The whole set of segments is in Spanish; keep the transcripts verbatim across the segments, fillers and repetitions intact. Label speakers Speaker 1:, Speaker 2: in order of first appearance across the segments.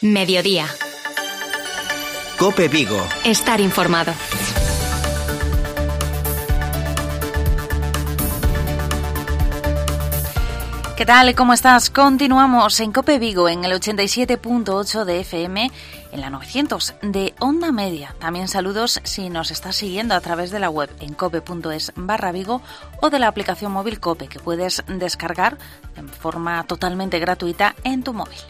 Speaker 1: Mediodía.
Speaker 2: COPE Vigo.
Speaker 1: Estar informado. ¿Qué tal? ¿Cómo estás? Continuamos en COPE Vigo en el ochenta y siete punto ocho de F M, en la novecientos de Onda Media. También saludos si nos estás siguiendo a través de la web en cope punto es barra Vigo o de la aplicación móvil COPE que puedes descargar de forma totalmente gratuita en tu móvil.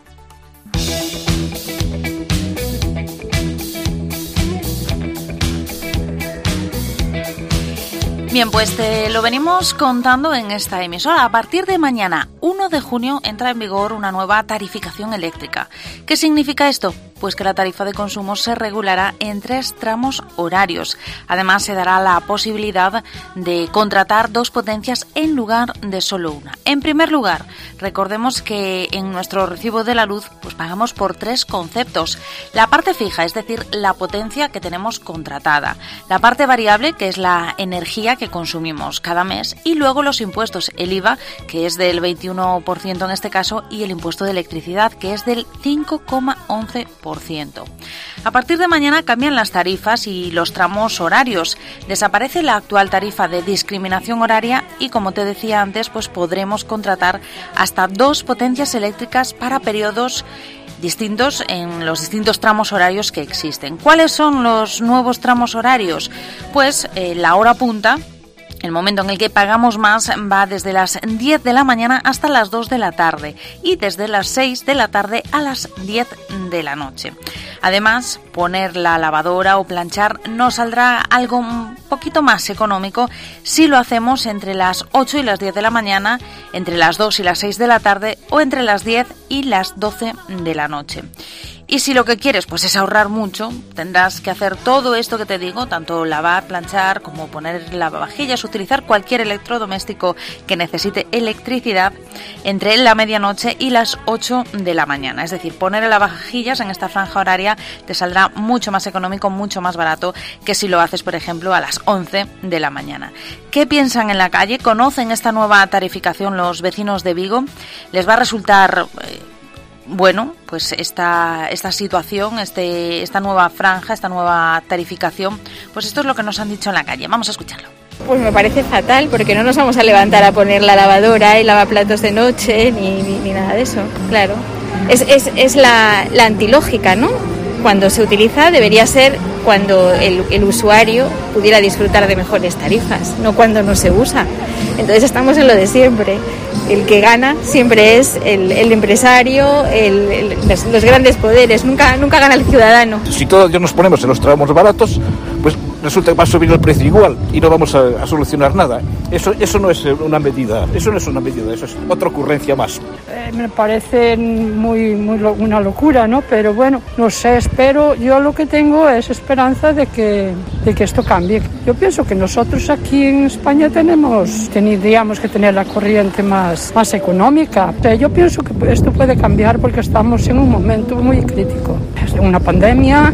Speaker 1: Bien, pues te lo venimos contando en esta emisora. A partir de mañana, uno de junio, entra en vigor una nueva tarificación eléctrica. ¿Qué significa esto? Pues que la tarifa de consumo se regulará en tres tramos horarios. Además, se dará la posibilidad de contratar dos potencias en lugar de solo una. En primer lugar, recordemos que en nuestro recibo de la luz pues pagamos por tres conceptos. La parte fija, es decir, la potencia que tenemos contratada. La parte variable, que es la energía que consumimos cada mes. Y luego los impuestos, el I V A, que es del veintiuno por ciento en este caso, y el impuesto de electricidad, que es del cinco coma once por ciento. A partir de mañana cambian las tarifas y los tramos horarios. Desaparece la actual tarifa de discriminación horaria y, como te decía antes, pues podremos contratar hasta dos potencias eléctricas para periodos distintos en los distintos tramos horarios que existen. ¿Cuáles son los nuevos tramos horarios? Pues eh, la hora punta, el momento en el que pagamos más, va desde las diez de la mañana hasta las dos de la tarde y desde las seis de la tarde a las diez de la noche. Además, poner la lavadora o planchar nos saldrá algo un poquito más económico si lo hacemos entre las ocho y las diez de la mañana, entre las dos y las seis de la tarde o entre las diez y las doce de la noche. Y si lo que quieres pues es ahorrar mucho, tendrás que hacer todo esto que te digo, tanto lavar, planchar, como poner lavavajillas, utilizar cualquier electrodoméstico que necesite electricidad entre la medianoche y las ocho de la mañana. Es decir, poner el lavavajillas en esta franja horaria te saldrá mucho más económico, mucho más barato que si lo haces, por ejemplo, a las once de la mañana. ¿Qué piensan en la calle? ¿Conocen esta nueva tarificación los vecinos de Vigo? ¿Les va a resultar Eh, Bueno, pues esta, esta situación, este, esta nueva franja, esta nueva tarificación, pues esto es lo que nos han dicho en la calle. Vamos a escucharlo.
Speaker 3: Pues me parece fatal, porque no nos vamos a levantar a poner la lavadora y lavaplatos de noche, ni, ni, ni nada de eso, claro. Es, es, es la, la antilógica, ¿no? Cuando se utiliza debería ser cuando el, el usuario pudiera disfrutar de mejores tarifas, no cuando no se usa. Entonces estamos en lo de siempre. El que gana siempre es el, el empresario, el, el, los, los grandes poderes, nunca, nunca gana el ciudadano.
Speaker 4: Si todos nos ponemos en los tramos baratos, pues resulta que va a subir el precio igual y no vamos a, a solucionar nada. Eso, eso no es una medida, eso no es una medida, eso es otra ocurrencia más.
Speaker 5: Eh, me parece muy, muy lo, una locura, ¿no? Pero bueno, no sé, espero, yo lo que tengo es esperanza de que, de que esto cambie. Yo pienso que nosotros aquí en España tenemos, tendríamos que tener la corriente más, más económica. O sea, yo pienso que esto puede cambiar porque estamos en un momento muy crítico. Es una pandemia.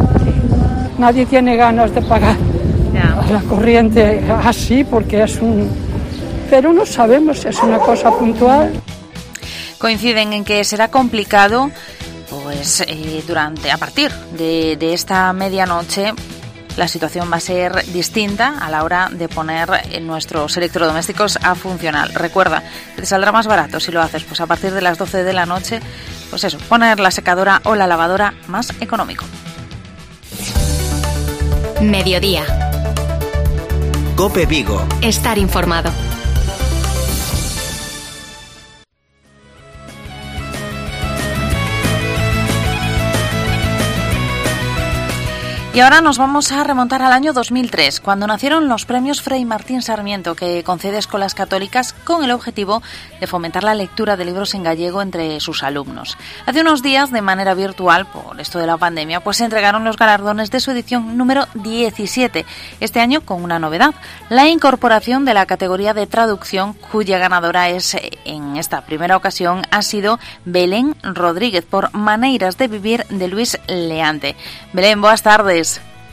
Speaker 5: Nadie tiene ganas de pagar yeah. la corriente así porque es un... Pero no sabemos si es una cosa puntual.
Speaker 1: Coinciden en que será complicado, pues eh, durante a partir de, de esta medianoche la situación va a ser distinta a la hora de poner nuestros electrodomésticos a funcionar. Recuerda, te saldrá más barato si lo haces pues a partir de las doce de la noche, pues eso, poner la secadora o la lavadora más económico. Mediodía.
Speaker 2: COPE Vigo.
Speaker 1: Estar informado. Y ahora nos vamos a remontar al año dos mil tres, cuando nacieron los premios Fray Martín Sarmiento, que concede Escolas Católicas con el objetivo de fomentar la lectura de libros en gallego entre sus alumnos. Hace unos días, de manera virtual, por esto de la pandemia, pues se entregaron los galardones de su edición número diecisiete, este año con una novedad, la incorporación de la categoría de traducción, cuya ganadora es, en esta primera ocasión, ha sido Belén Rodríguez, por Maneiras de Vivir, de Luis Leante. Belén, buenas tardes.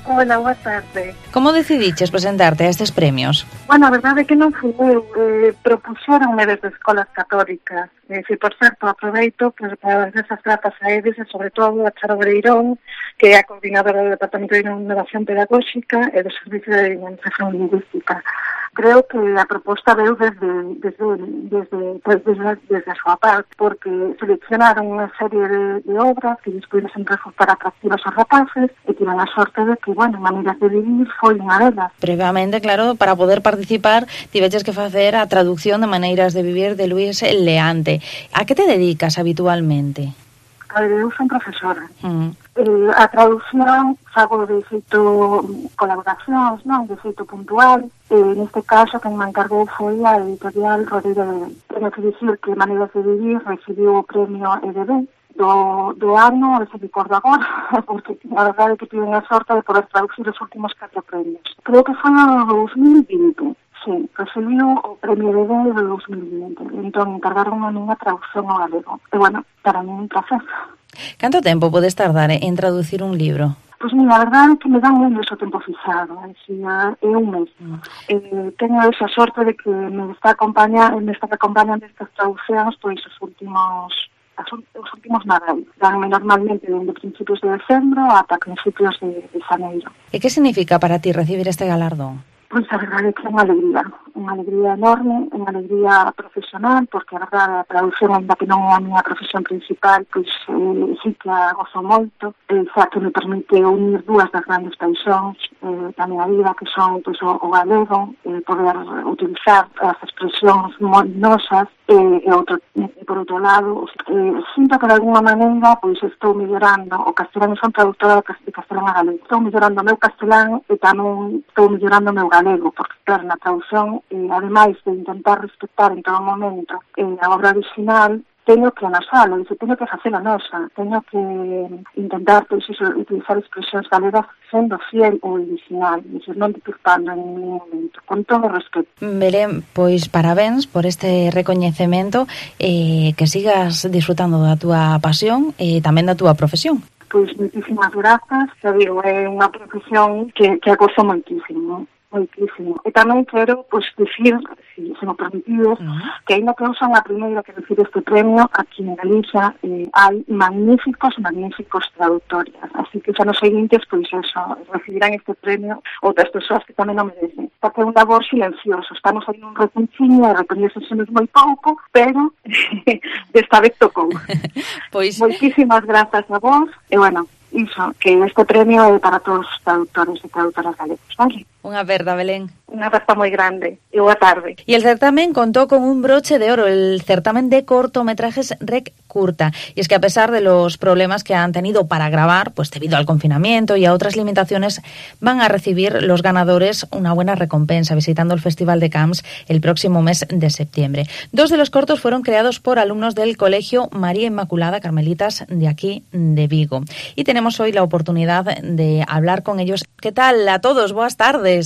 Speaker 6: Hola, boa tarde.
Speaker 1: Como decidiches presentarte a estes premios?
Speaker 6: Bueno, a verdade é que non fui eu, eh, propuxeronme desde escolas católicas. Eh, si, por certo, aproveito pues, para dar esas gratas a eles e, sobre todo, a Charo Breirón, que é a coordinadora do Departamento de Innovación Pedagóxica e do Servicio de Dinamización Lingüística. Creo que a proposta veu desde, desde, desde, pues, desde, desde a súa parte, porque seleccionaron unha serie de, de obras que despois sen resultar atractivas aos rapaces e tiran a sorte de que, bueno, maneiras de vivir foi unha delas.
Speaker 1: Previamente, claro, para poder participar tiveches que facer a traducción de Maneiras de Vivir de Luis Leante. A que te dedicas habitualmente?
Speaker 6: A ver, eu son profesora.
Speaker 1: Mm.
Speaker 6: Eh, a traducción fago de feito colaboracións, non? De feito puntual. Eh, neste caso, quen me encargou foi a editorial Rodeiro de Ben. Tenho que dicir que Maneiras de Vivir recibiu o premio E D B do, do ano, se me acordo agora, porque a verdade é que tive a sorte de poder traducir os últimos catro premios. Creo que foi no dos mil vinte. Sí, recibiu o premio E D B do dos mil vinte. Entón, encargaron a unha traducción ao galego. E, bueno, para mí un placer.
Speaker 1: Canto tempo podes tardar en traducir un libro?
Speaker 6: Pois mira, a verdade é que me dan un mes o tempo fixado, así, é un mes. Mm. Eh, teño esa sorte de que me está acompañando, me están acompañando estas traduccións pois os últimos os últimos nadais. Danme normalmente dende principios de decembro ata principios de, de xaneiro.
Speaker 1: E que significa para ti recibir este galardón?
Speaker 6: Pois a verdade é que é unha alegría, unha alegría enorme, unha alegría profesional, porque a verdade a traducción, ainda que non é a miña profesión principal, pois eh, sí que a gozo moito, eh, xa que me permite unir dúas das grandes paixóns eh, da miña vida, que son pois, o, o galego, eh, poder utilizar as expresións moi nosas, eh, e, outro, e por outro lado, eh, sinto que de alguma maneira pois estou mellorando o castelán, son traductora de castelán a galego, estou mellorando o meu castelán e tamén estou mellorando o meu galego, porque claro, na traducción, eh, ademais de intentar respetar en todo momento eh, a obra original, teño que anasalo, e teño que facela nosa, teño que intentar pois, iso, utilizar expresións galegas sendo fiel ao original, dizer, non deturpando en ningún momento, con todo respeto.
Speaker 1: Belén, pois parabéns por este recoñecemento, eh, que sigas disfrutando da túa pasión e tamén da túa profesión.
Speaker 6: Pois moitísimas grazas, xa digo, é unha profesión que, que acoso moitísimo, moitísimo. E tamén quero, pois, dicir, se, se me permitides, uh-huh. que ainda que eu son a primeira que recibe este premio, aquí en Galicia eh, hai magníficos, magníficos traductores. Así que xa nos seguintes, pois eso, recibirán este premio outras persoas que tamén non merecen. Porque é un labor silencioso. Estamos aí nun repunchiño e recoñecesemos moi pouco, pero desta vez tocou. Pois... Moitísimas grazas a vos. E, bueno, iso, que este premio é para todos os traductores e traductoras galegos, vale?
Speaker 1: Unha aperta, Belén.
Speaker 6: Unha aperta moi grande. E boa tarde.
Speaker 1: E el certamen contó con un broche de oro, el certamen de cortometrajes Rec Curta. Y es que a pesar de los problemas que han tenido para grabar, pues debido al confinamiento y a otras limitaciones, van a recibir los ganadores una buena recompensa visitando el Festival de Camps el próximo mes de septiembre. Dos de los cortos fueron creados por alumnos del Colegio María Inmaculada Carmelitas de aquí, de Vigo. Y tenemos hoy la oportunidad de hablar con ellos. ¿Qué tal a todos? Buenas tardes.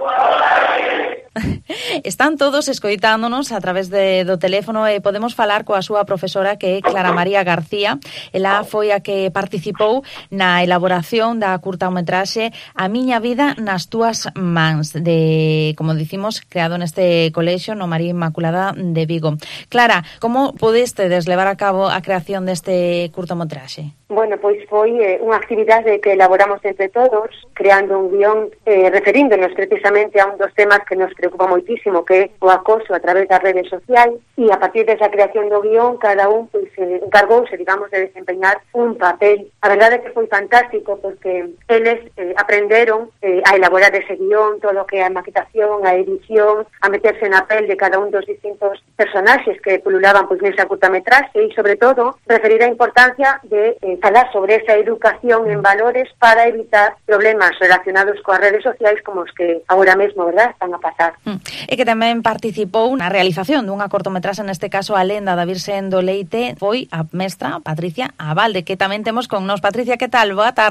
Speaker 1: Están todos escoitándonos a través de, do teléfono e podemos falar coa súa profesora, que é Clara María García. Ela foi a que participou na elaboración da curtametraxe A miña vida nas túas mans, de, como dicimos, creado neste colexio no María Inmaculada de Vigo. Clara, como pudeste deslevar a cabo a creación deste curtametraxe?
Speaker 7: Bueno, pois foi eh, unha actividade que elaboramos entre todos, creando un guión eh, referíndonos precisamente a un dos temas que nos preocupa moitísimo, que é o acoso a través das redes sociais, e a partir desa creación do guión, cada un pois, eh, encargouse, digamos, de desempeñar un papel. A verdade é que foi fantástico, porque eles eh, aprenderon eh, a elaborar ese guión, todo o que é a maquetación, a edición, a meterse na pel de cada un dos distintos personaxes que pululaban pois, nesa curtametraxe, e, sobre todo, referir a importancia de eh, falar sobre esa educación en valores para evitar problemas relacionados coas redes sociais como os que agora mesmo, verdad, están a pasar.
Speaker 1: Mm. E que tamén participou na realización dunha cortometraxe, neste caso a lenda da Virxen do Leite, foi a mestra Patricia Abalde, que tamén temos con nos. Patricia, que tal? Boa tarde.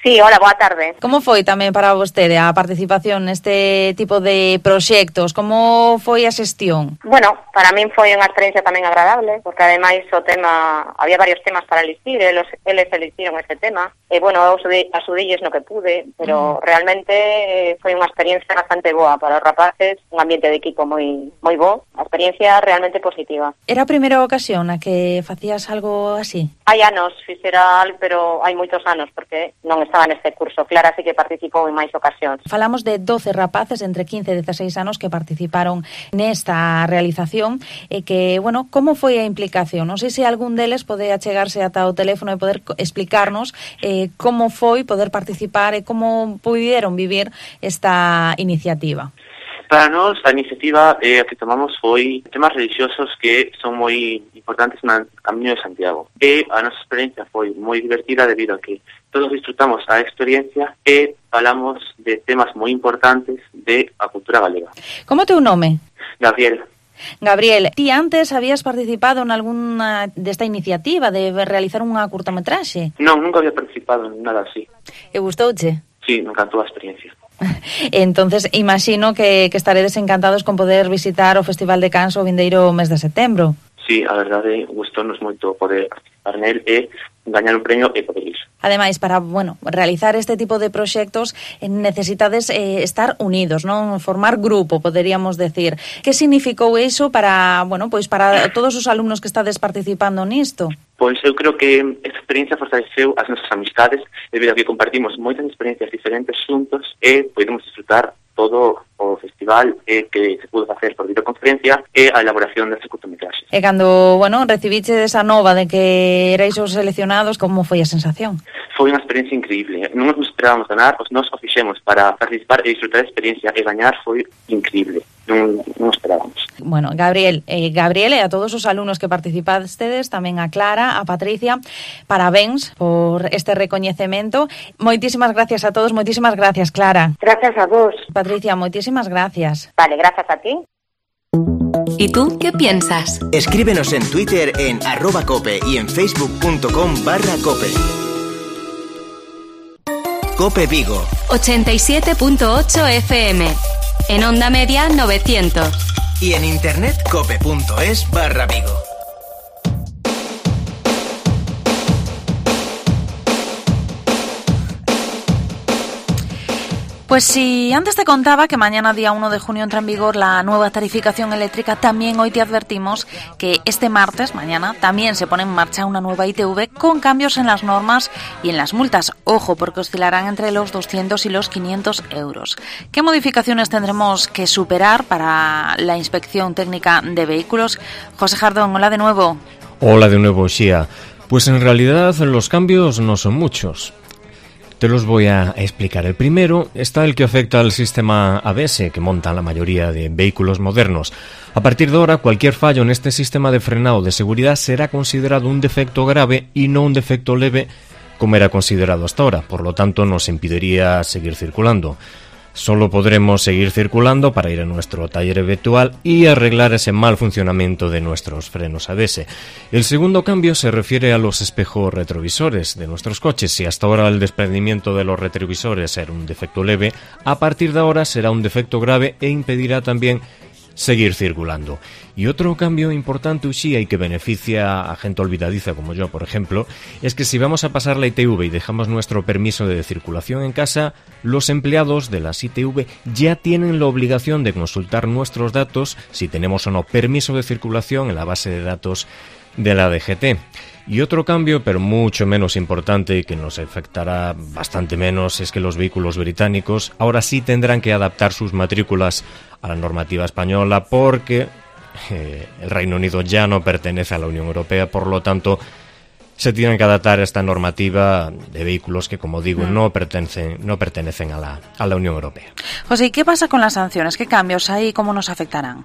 Speaker 7: Sí, hola, boa tarde.
Speaker 1: Como foi tamén para vostede a participación neste tipo de proxectos? Como foi a xestión?
Speaker 7: Bueno, para min foi unha experiencia tamén agradable, porque ademais o tema, había varios temas para elegir, eles, eles elixiron ese tema, e bueno, eu axudilles no que pude, pero mm. realmente eh, foi unha experiencia bastante boa para os rapaces, un ambiente de equipo moi moi bo, a experiencia realmente positiva.
Speaker 1: Era a primeira ocasión na que facías algo así?
Speaker 7: Hai anos fixera algo, pero hai moitos anos, porque non estaba neste curso. Clara sí que participou en máis ocasións.
Speaker 1: Falamos de doce rapaces entre quince e dezasseis anos que participaron nesta realización e que, bueno, como foi a implicación? Non sei se algún deles pode achegarse ata o teléfono e poder explicarnos eh, como foi poder participar e como puderon vivir esta iniciativa.
Speaker 8: Para nós, a iniciativa eh, que tomamos foi temas religiosos que son moi importantes no Camiño de Santiago. E a nosa experiencia foi moi divertida debido a que todos disfrutamos a experiencia e falamos de temas moi importantes de a cultura galega.
Speaker 1: Como teu nome?
Speaker 8: Gabriel.
Speaker 1: Gabriel, ti antes habías participado en algunha desta iniciativa de realizar unha curtametraxe?
Speaker 8: Non, nunca había participado en nada así.
Speaker 1: E gustouche?
Speaker 8: Sí, me encantou a experiencia.
Speaker 1: Entonces, imagino que, que estaredes encantados con poder visitar o Festival de Cans o vindeiro mes de setembro.
Speaker 8: Sí, a verdade, gustou-nos moito poder participar nel e gañar un premio e poder ir.
Speaker 1: Ademais, para, bueno, realizar este tipo de proxectos necesitades eh, estar unidos, non? Formar grupo, poderíamos decir. Que significou iso para, bueno, pois para todos os alumnos que estades participando nisto?
Speaker 8: Pois eu creo que esta experiencia fortaleceu as nosas amistades debido a que compartimos moitas experiencias diferentes xuntos e podemos disfrutar todo o festival eh, que se pudo facer por videoconferencia e a elaboración destes curtometraxes.
Speaker 1: E cando, bueno, recibiche esa nova de que erais os seleccionados, como foi a sensación?
Speaker 8: Foi unha experiencia increíble. Non nos esperábamos ganar, os nos o fixemos para participar e disfrutar da experiencia e gañar foi increíble. Non, non esperábamos.
Speaker 1: Bueno, Gabriel, eh, Gabriel e a todos os alumnos que participastedes, tamén a Clara, a Patricia, parabéns por este recoñecemento. Moitísimas gracias a todos, moitísimas gracias, Clara.
Speaker 7: Gracias a vos.
Speaker 1: Patricia, moitísimas gracias.
Speaker 7: Vale, gracias a ti.
Speaker 9: ¿Y tú qué piensas?
Speaker 2: Escríbenos en Twitter en arroba cope y en facebook.com barra cope. Cope Vigo.
Speaker 9: ochenta y siete punto ocho F M. En onda media novecientos.
Speaker 2: Y en internet cope.es barra Vigo.
Speaker 1: Pues si antes te contaba que mañana día uno de junio entra en vigor la nueva tarificación eléctrica, también hoy te advertimos que este martes, mañana, también se pone en marcha una nueva I T V con cambios en las normas y en las multas. Ojo, porque oscilarán entre los doscientos y los quinientos euros. ¿Qué modificaciones tendremos que superar para la inspección técnica de vehículos? José Jardón, hola de nuevo.
Speaker 10: Hola de nuevo, Xia. Pues en realidad los cambios no son muchos. Te los voy a explicar. El primero está el que afecta al sistema A B S que montan la mayoría de vehículos modernos. A partir de ahora, cualquier fallo en este sistema de frenado de seguridad será considerado un defecto grave y no un defecto leve como era considerado hasta ahora. Por lo tanto, nos impediría seguir circulando. Solo podremos seguir circulando para ir a nuestro taller eventual y arreglar ese mal funcionamiento de nuestros frenos A B S. El segundo cambio se refiere a los espejos retrovisores de nuestros coches. Si hasta ahora el desprendimiento de los retrovisores era un defecto leve, a partir de ahora será un defecto grave e impedirá también seguir circulando. Y otro cambio importante, Uxía, y que beneficia a gente olvidadiza como yo, por ejemplo, es que si vamos a pasar la I T V y dejamos nuestro permiso de circulación en casa, los empleados de las I T V ya tienen la obligación de consultar nuestros datos, si tenemos o no permiso de circulación, en la base de datos de la D G T. Y otro cambio, pero mucho menos importante y que nos afectará bastante menos, es que los vehículos británicos ahora sí tendrán que adaptar sus matrículas a la normativa española porque eh, el Reino Unido ya no pertenece a la Unión Europea, por lo tanto se tienen que adaptar a esta normativa de vehículos que, como digo, no pertenecen, no pertenecen a la, a la Unión Europea.
Speaker 1: José, ¿y qué pasa con las sanciones? ¿Qué cambios hay y cómo nos afectarán?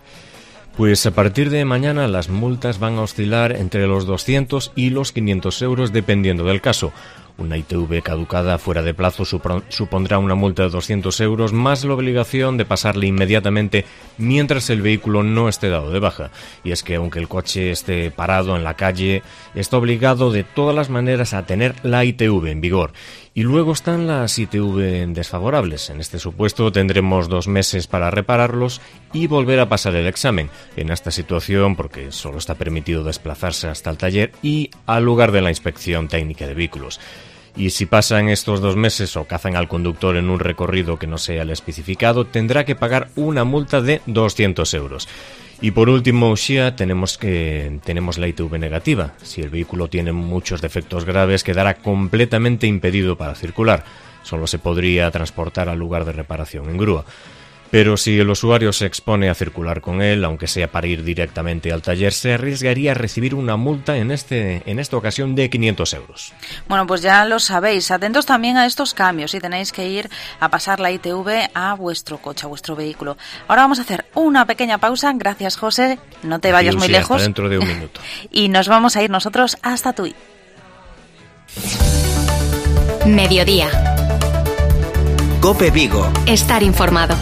Speaker 10: Pues a partir de mañana las multas van a oscilar entre los doscientos y los quinientos euros dependiendo del caso. Una I T V caducada fuera de plazo supondrá una multa de doscientos euros más la obligación de pasarle inmediatamente mientras el vehículo no esté dado de baja. Y es que aunque el coche esté parado en la calle, está obligado de todas las maneras a tener la I T V en vigor. Y luego están las I T V desfavorables. En este supuesto tendremos dos meses para repararlos y volver a pasar el examen. En esta situación, porque solo está permitido desplazarse hasta el taller y al lugar de la inspección técnica de vehículos. Y si pasan estos dos meses o cazan al conductor en un recorrido que no sea el especificado, tendrá que pagar una multa de doscientos euros. Y por último, Uxía, tenemos que tenemos la I T V negativa. Si el vehículo tiene muchos defectos graves, quedará completamente impedido para circular. Solo se podría transportar al lugar de reparación en grúa. Pero si el usuario se expone a circular con él, aunque sea para ir directamente al taller, se arriesgaría a recibir una multa en este en esta ocasión de quinientos euros.
Speaker 1: Bueno, pues ya lo sabéis. Atentos también a estos cambios si tenéis que ir a pasar la I T V a vuestro coche, a vuestro vehículo. Ahora vamos a hacer una pequeña pausa. Gracias, José. No te vayas
Speaker 10: sí,
Speaker 1: muy
Speaker 10: sí,
Speaker 1: lejos.
Speaker 10: Hasta dentro de un minuto.
Speaker 1: Y nos vamos a ir nosotros hasta Tui.
Speaker 9: Mediodía.
Speaker 2: COPE Vigo.
Speaker 9: Estar informado.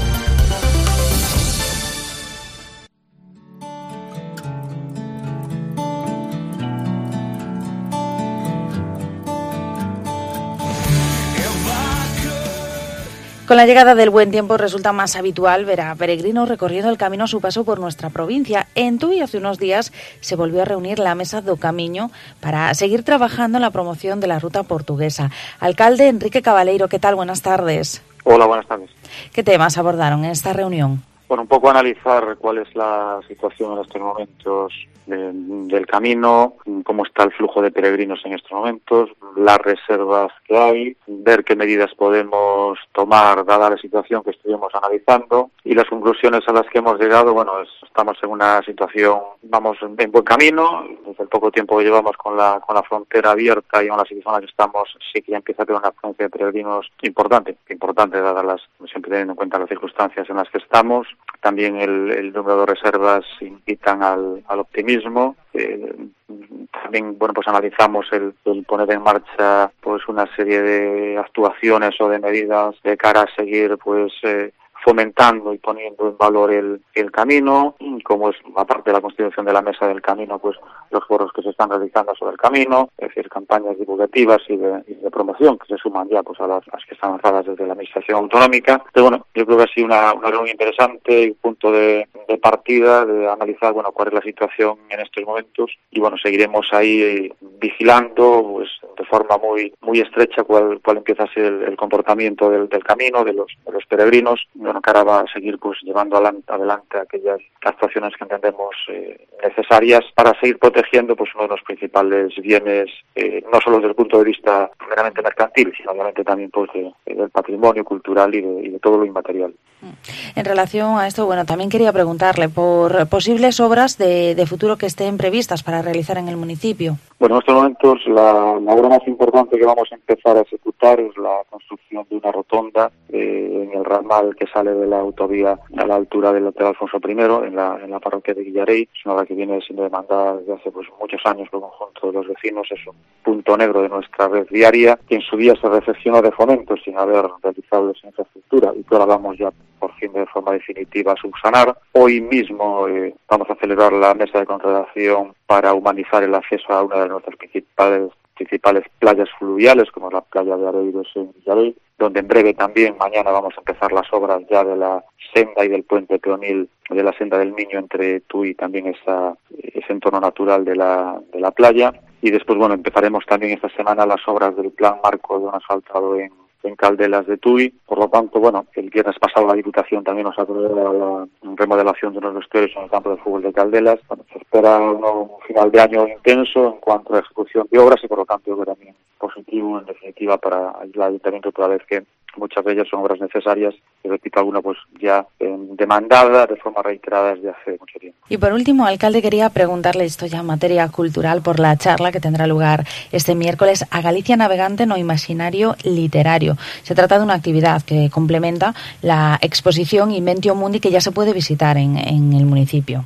Speaker 1: Con la llegada del buen tiempo resulta más habitual ver a peregrinos recorriendo el camino a su paso por nuestra provincia. En Tui hace unos días se volvió a reunir la Mesa do Camiño para seguir trabajando en la promoción de la ruta portuguesa. Alcalde Enrique Cabaleiro, ¿qué tal? Buenas tardes.
Speaker 11: Hola, buenas tardes.
Speaker 1: ¿Qué temas abordaron en esta reunión?
Speaker 11: Bueno, un poco analizar cuál es la situación en estos momentos de, del camino, cómo está el flujo de peregrinos en estos momentos, las reservas que hay, ver qué medidas podemos tomar dada la situación que estuvimos analizando y las conclusiones a las que hemos llegado. Bueno, es, estamos en una situación, vamos en buen camino, desde el poco tiempo que llevamos con la con la frontera abierta y en la situación en la que estamos, sí que ya empieza a tener una afluencia de peregrinos importante, importante dadas las, siempre teniendo en cuenta las circunstancias en las que estamos. También el, el número de reservas invitan al, al optimismo. Eh, también, bueno, pues analizamos el, el poner en marcha pues una serie de actuaciones o de medidas de cara a seguir pues eh, fomentando y poniendo en valor el, el camino, como es aparte de la constitución de la Mesa del Camino, pues los foros que se están realizando sobre el camino, es decir, campañas divulgativas y de, y de promoción que se suman ya pues a las, las que están lanzadas desde la Administración Autonómica. Pero bueno, yo creo que ha sido una, una reunión interesante y un punto de, de partida de analizar bueno cuál es la situación en estos momentos y bueno, seguiremos ahí vigilando pues de forma muy muy estrecha cuál, cuál empieza a ser el, el comportamiento del, del camino, de los, de los peregrinos. Bueno, que ahora va a seguir pues llevando adelante, adelante aquellas actuaciones que entendemos eh, necesarias para seguir protegiendo pues uno de los principales bienes, eh, no solo desde el punto de vista meramente mercantil, sino obviamente también pues de, del patrimonio cultural y de, y de todo lo inmaterial.
Speaker 1: En relación a esto, bueno, también quería preguntarle por posibles obras de, de futuro que estén previstas para realizar en el municipio.
Speaker 11: Bueno, en estos momentos la, la obra más importante que vamos a empezar a ejecutar es la construcción de una rotonda eh, en el ramal que sale de la autovía a la altura del Hotel Alfonso primero, en la, en la parroquia de Guillarey. Es una obra que viene siendo demandada desde hace pues muchos años por el conjunto de los vecinos. Es un punto negro de nuestra red viaria que en su día se recepcionó de Fomento sin haber realizado esa infraestructura y que ahora vamos ya por fin de forma definitiva a subsanar. Hoy mismo eh, vamos a celebrar la mesa de contratación para humanizar el acceso a una de nuestras principales principales playas fluviales, como la playa de Areiros en Villarey, donde en breve también, mañana, vamos a empezar las obras ya de la senda y del puente peonil de la senda del Miño entre Tui y también esa, ese entorno natural de la, de la playa. Y después, bueno, empezaremos también esta semana las obras del plan marco de un asfaltado en en Caldelas de Tui. Por lo tanto, bueno, el viernes pasado la Diputación también nos aprobó la remodelación de unos vestuarios en el campo de fútbol de Caldelas. Bueno, se espera un final de año intenso en cuanto a la ejecución de obras y por lo tanto yo creo también positivo en definitiva para el Ayuntamiento, toda vez que muchas de ellas son obras necesarias y repito alguna pues ya eh, demandada de forma reiterada desde hace mucho tiempo.
Speaker 1: Y por último, alcalde, quería preguntarle esto ya en materia cultural por la charla que tendrá lugar este miércoles a Galicia Navegante no Imaginario Literario. Se trata de una actividad que complementa la exposición Inventio Mundi que ya se puede visitar en, en el municipio.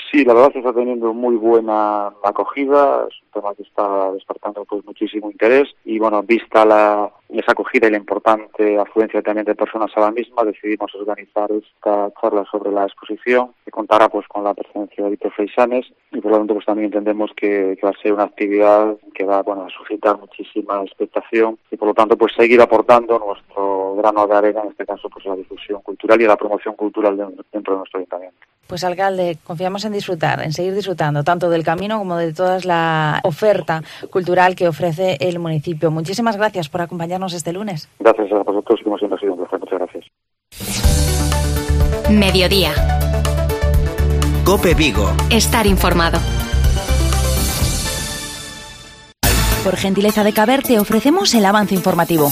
Speaker 11: Sí, la verdad es que está teniendo muy buena acogida, es un tema que está despertando pues muchísimo interés y bueno, vista la esa acogida y la importante afluencia también de personas a la misma, decidimos organizar esta charla sobre la exposición que contará pues con la presencia de Víctor Freixanes y por lo tanto pues también entendemos que, que va a ser una actividad que va bueno, a suscitar muchísima expectación y por lo tanto pues seguir aportando nuestro grano de arena, en este caso pues a la difusión cultural y a la promoción cultural dentro de nuestro ayuntamiento.
Speaker 1: Pues alcalde, confiamos en disfrutar, en seguir disfrutando tanto del camino como de toda la oferta cultural que ofrece el municipio. Muchísimas gracias por acompañarnos este lunes.
Speaker 11: Gracias a vosotros y como siempre ha sido un placer. Muchas gracias.
Speaker 9: Mediodía.
Speaker 2: COPE Vigo.
Speaker 9: Estar informado.
Speaker 1: Por gentileza de Caber te ofrecemos el avance informativo.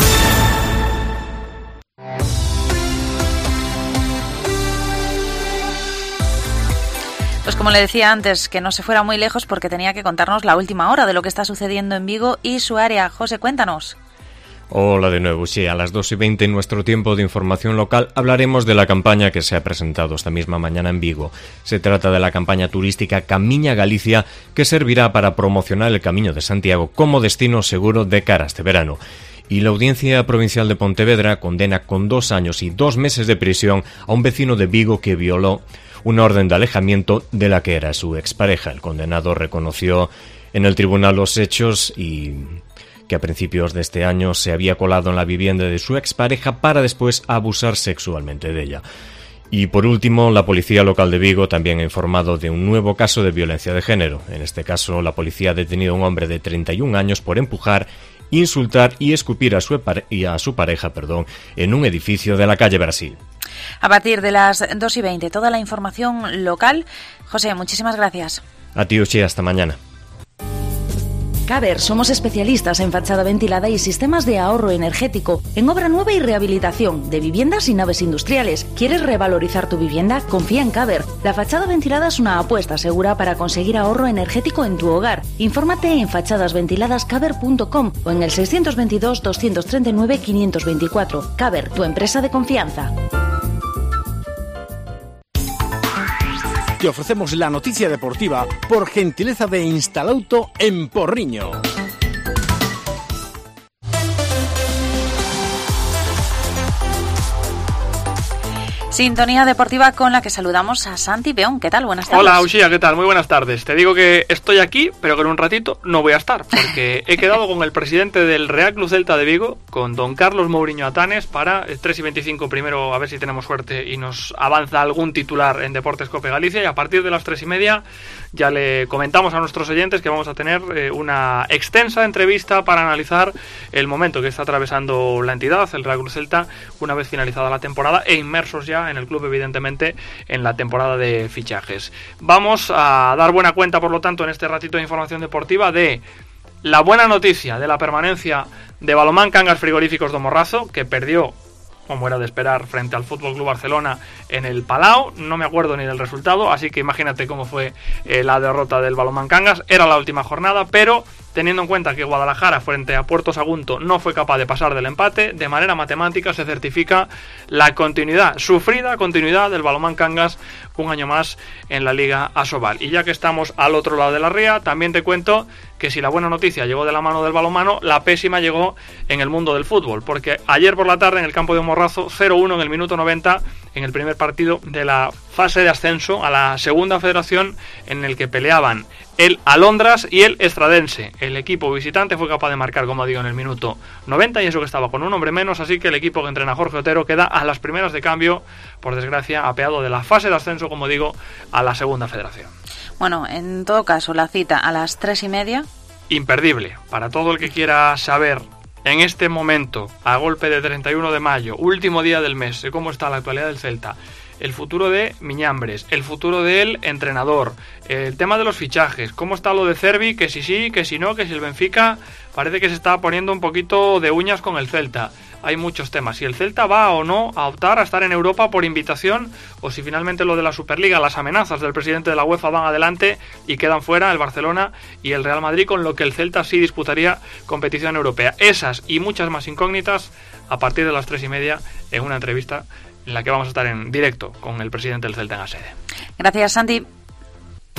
Speaker 1: Pues como le decía antes, que no se fuera muy lejos porque tenía que contarnos la última hora de lo que está sucediendo en Vigo y su área. José, cuéntanos.
Speaker 10: Hola de nuevo, sí, a las dos y veinte en nuestro tiempo de información local hablaremos de la campaña que se ha presentado esta misma mañana en Vigo. Se trata de la campaña turística Camiña Galicia, que servirá para promocionar el Camino de Santiago como destino seguro de cara a este verano. Y la Audiencia Provincial de Pontevedra condena con dos años y dos meses de prisión a un vecino de Vigo que violó una orden de alejamiento de la que era su expareja. El condenado reconoció en el tribunal los hechos y que a principios de este año se había colado en la vivienda de su expareja para después abusar sexualmente de ella. Y por último, la policía local de Vigo también ha informado de un nuevo caso de violencia de género. En este caso, la policía ha detenido a un hombre de treinta y un años por empujar, insultar y escupir a su, y a su pareja perdón, en un edificio de la calle Brasil.
Speaker 1: A partir de las dos y veinte, toda la información local. José, muchísimas gracias.
Speaker 10: A ti, Uchi, hasta mañana.
Speaker 1: Caber, somos especialistas en fachada ventilada y sistemas de ahorro energético, en obra nueva y rehabilitación de viviendas y naves industriales. ¿Quieres revalorizar tu vivienda? Confía en Caber. La fachada ventilada es una apuesta segura para conseguir ahorro energético en tu hogar. Infórmate en fachadas ventiladas caber punto com o en el seiscientos veintidós, doscientos treinta y nueve, quinientos veinticuatro. Caber, tu empresa de confianza.
Speaker 12: Te ofrecemos la noticia deportiva por gentileza de Instalauto en Porriño.
Speaker 1: Sintonía deportiva con la que saludamos a Santi Peón. ¿Qué tal? Buenas tardes.
Speaker 13: Hola, Uxía, ¿qué tal? Muy buenas tardes. Te digo que estoy aquí, pero que en un ratito no voy a estar, porque he quedado con el presidente del Real Club Celta de Vigo, con don Carlos Mouriño Atanes, para el tres y veinticinco primero, a ver si tenemos suerte y nos avanza algún titular en Deportes Cope Galicia, y a partir de las tres y media ya le comentamos a nuestros oyentes que vamos a tener eh, una extensa entrevista para analizar el momento que está atravesando la entidad, el Real Club Celta, una vez finalizada la temporada e inmersos ya en el club, evidentemente, en la temporada de fichajes. Vamos a dar buena cuenta, por lo tanto, en este ratito de información deportiva, de la buena noticia de la permanencia de Balomán Cangas Frigoríficos do Morrazo, que perdió, como era de esperar, frente al Fútbol Club Barcelona en el Palau. No me acuerdo ni del resultado, así que imagínate cómo fue eh, la derrota del Balomán Cangas. Era la última jornada, pero teniendo en cuenta que Guadalajara frente a Puerto Sagunto no fue capaz de pasar del empate, de manera matemática se certifica la continuidad, sufrida continuidad del Balomán Cangas un año más en la Liga Asobal. Y ya que estamos al otro lado de la ría, también te cuento que si la buena noticia llegó de la mano del balonmano, la pésima llegó en el mundo del fútbol, porque ayer por la tarde en el campo de Morrazo, cero uno en el minuto noventa, en el primer partido de la fase de ascenso a la segunda federación, en el que peleaban el Alondras y el Estradense. El equipo visitante fue capaz de marcar, como digo, en el minuto noventa, y eso que estaba con un hombre menos, así que el equipo que entrena Jorge Otero queda a las primeras de cambio, por desgracia, apeado de la fase de ascenso, como digo, a la segunda federación.
Speaker 1: Bueno, en todo caso, la cita a las tres y media.
Speaker 13: Imperdible. Para todo el que quiera saber en este momento, a golpe de treinta y uno de mayo, último día del mes, de cómo está la actualidad del Celta, el futuro de Miñambres, el futuro del entrenador, el tema de los fichajes, cómo está lo de Cervi, que si sí, que si no, que si el Benfica parece que se está poniendo un poquito de uñas con el Celta. Hay muchos temas, si el Celta va o no a optar a estar en Europa por invitación, o si finalmente lo de la Superliga, las amenazas del presidente de la UEFA van adelante y quedan fuera el Barcelona y el Real Madrid, con lo que el Celta sí disputaría competición europea. Esas y muchas más incógnitas a partir de las tres y media en una entrevista en la que vamos a estar en directo con el presidente del Celta en la sede.
Speaker 1: Gracias, Santi.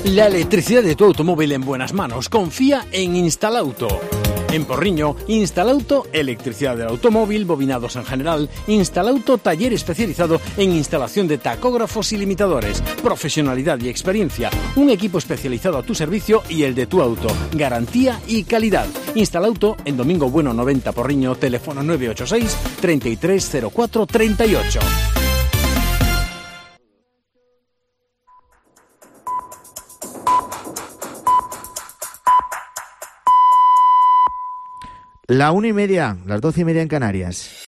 Speaker 12: La electricidad de tu automóvil en buenas manos. Confía en Instalauto. En Porriño, Instalauto, electricidad del automóvil, bobinados en general. Instalauto, taller especializado en instalación de tacógrafos y limitadores. Profesionalidad y experiencia. Un equipo especializado a tu servicio y el de tu auto. Garantía y calidad. Instalauto en Domingo Bueno noventa Porriño, teléfono nueve ocho seis, treinta y tres cero cuatro treinta y ocho.
Speaker 14: La una y media, las doce y media en Canarias.